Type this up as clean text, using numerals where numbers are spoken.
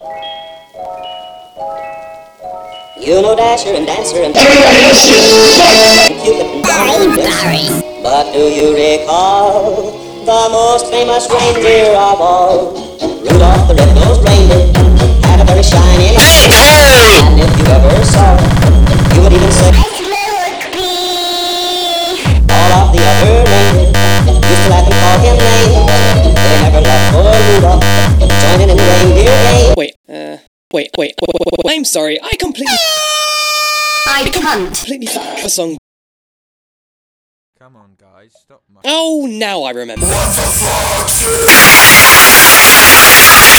You know Dasher and Dancer and Cupid and Donald and Barry. But do you recall the most famous reindeer of all? Rudolph the red-nosed reindeer had a very shiny nose. And if you ever saw it, you would even say, all of the other reindeer used to laugh and call him names. They never left poor Rudolph joining in the reindeer game. Wait. I'm sorry, I completely forgot the song. Come on, guys, stop. Oh, now I remember. What the fuck?